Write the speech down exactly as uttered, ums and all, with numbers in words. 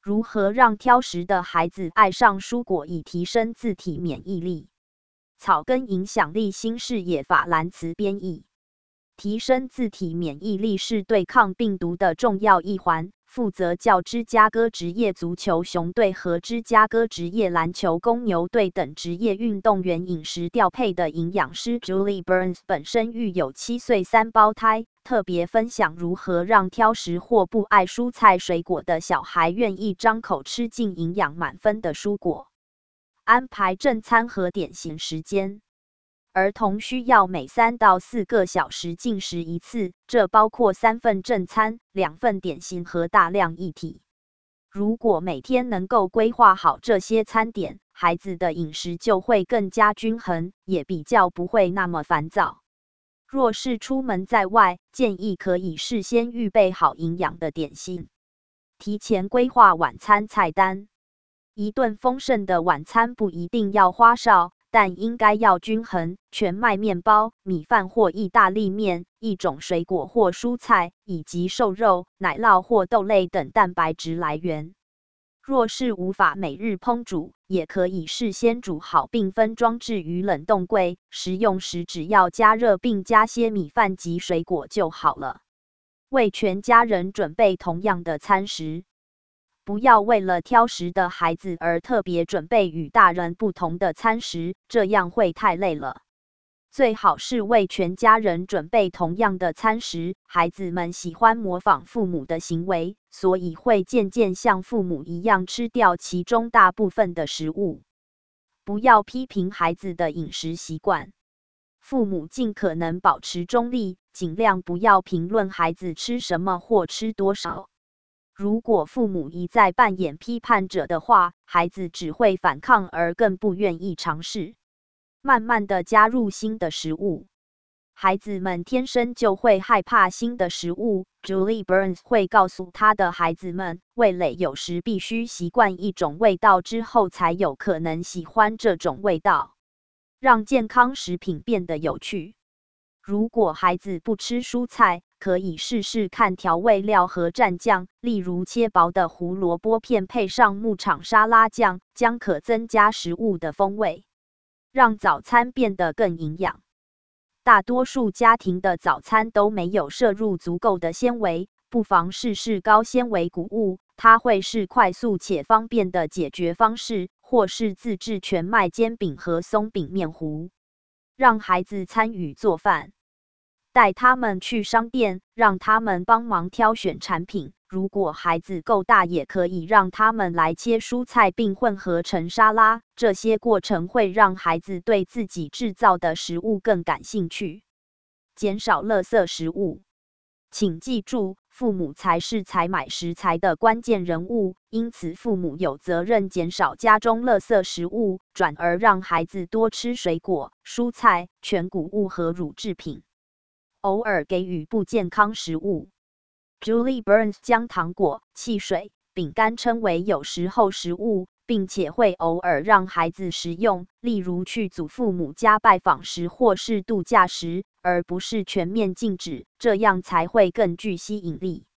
如何让挑食的孩子爱上蔬果以提升自体免疫力？草根影响力新视野法兰茨编译。提升自体免疫力是对抗病毒的重要一环。负责教芝加哥职业足球熊队和芝加哥职业篮球公牛队等职业运动员饮食调配的营养师 Julie Burns 本身育有七岁三胞胎，特别分享如何让挑食或不爱蔬菜水果的小孩愿意张口吃进营养满分的蔬果。安排正餐和点心时间。儿童需要每三到四个小时进食一次，这包括三份正餐、两份点心和大量液体。如果每天能够规划好这些餐点，孩子的饮食就会更加均衡，也比较不会那么烦躁。若是出门在外，建议可以事先预备好营养的点心，提前规划晚餐菜单。一顿丰盛的晚餐不一定要花哨，但应该要均衡，全麦面包、米饭或意大利面、一种水果或蔬菜，以及瘦肉、奶酪或豆类等蛋白质来源。若是无法每日烹煮，也可以事先煮好并分装置于冷冻柜，食用时只要加热并加些米饭及水果就好了。为全家人准备同样的餐食。不要为了挑食的孩子而特别准备与大人不同的餐食，这样会太累了。最好是为全家人准备同样的餐食，孩子们喜欢模仿父母的行为，所以会渐渐像父母一样吃掉其中大部分的食物。不要批评孩子的饮食习惯。父母尽可能保持中立，尽量不要评论孩子吃什么或吃多少。如果父母一再扮演批判者的话，孩子只会反抗而更不愿意尝试。慢慢的加入新的食物。孩子们天生就会害怕新的食物。Julie Burns 会告诉他的孩子们，味蕾有时必须习惯一种味道之后，才有可能喜欢这种味道。让健康食品变得有趣。如果孩子不吃蔬菜，可以试试看调味料和蘸酱，例如切薄的胡萝卜片配上牧场沙拉酱，将可增加食物的风味，让早餐变得更营养。大多数家庭的早餐都没有摄入足够的纤维，不妨试试高纤维谷物，它会是快速且方便的解决方式，或是自制全麦煎饼和松饼面糊。让孩子参与做饭。带他们去商店，让他们帮忙挑选产品。如果孩子够大，也可以让他们来切蔬菜并混合成沙拉。这些过程会让孩子对自己制造的食物更感兴趣。减少垃圾食物。请记住，父母才是采买食材的关键人物，因此父母有责任减少家中垃圾食物，转而让孩子多吃水果、蔬菜、全谷物和乳制品。偶尔给予不健康食物。Julie Burns 将糖果、汽水、饼干称为有时候食物，并且会偶尔让孩子食用，例如去祖父母家拜访时或是度假时，而不是全面禁止，这样才会更具吸引力。